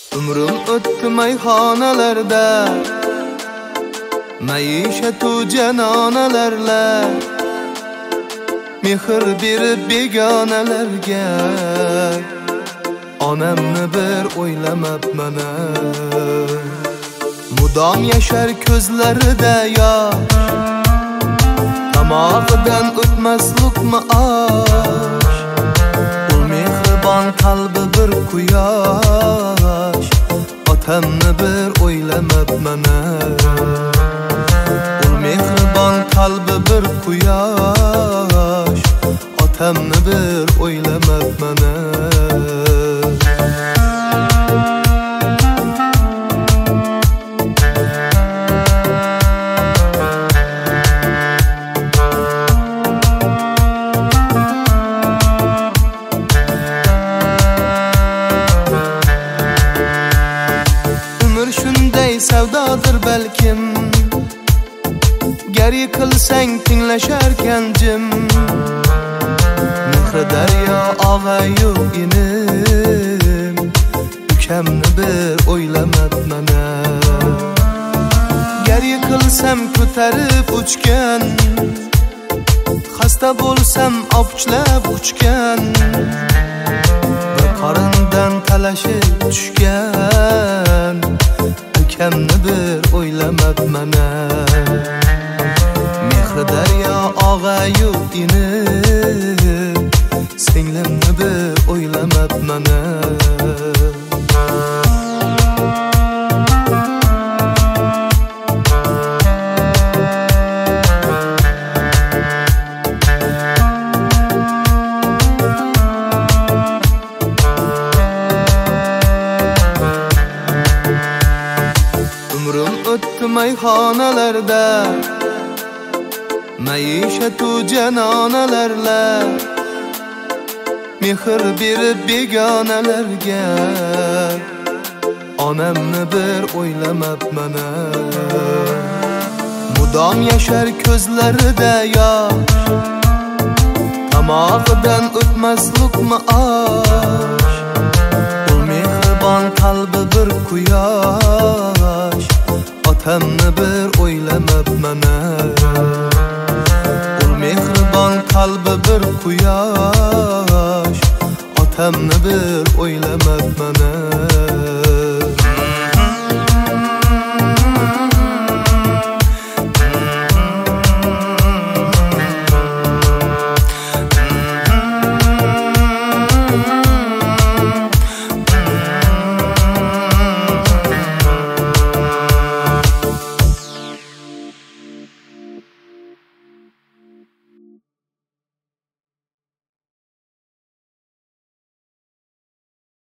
Umrim o'tdi mayxonalarda, maishat-u janonalarla, mehr berib begonalarga. Onamni bir o'ylamabman. Mudom yashar ko'zlarida yosh, tomog'idan o'tmas luqma osh. U mehribon qalbi bir quyosh, otamni bir o'ylamabman. U mehribon qalbi bir quyosh, otamni bir o'ylamabman. Shunday savdodir balkim, gar yiqilsang tinglasharkan jim. Mehri daryo og'ayu inim, ukamni bir o'ylamabman. Gar yiqilsam ko'tarib uchgan, xasta bo'lsam opichlab quchgan, bir qorindan talashib tushgan, ukamni bir o'ylamabman. Mehri daryo og'ayu inim, singlimni bir o'ylamabman. Umrim o'tdi mayxonalarda, maishat-u janonalarla, mehr berib begonalarga. Onamni bir o'ylamabman. Mudom yashar ko'zlarida yosh, tomog'idan o'tmas luqma osh. U mehribon qalbi bir quyosh, otamni bir o'ylamabman. U mehribon qalbi bir quyosh, otamni bir o'ylamabman.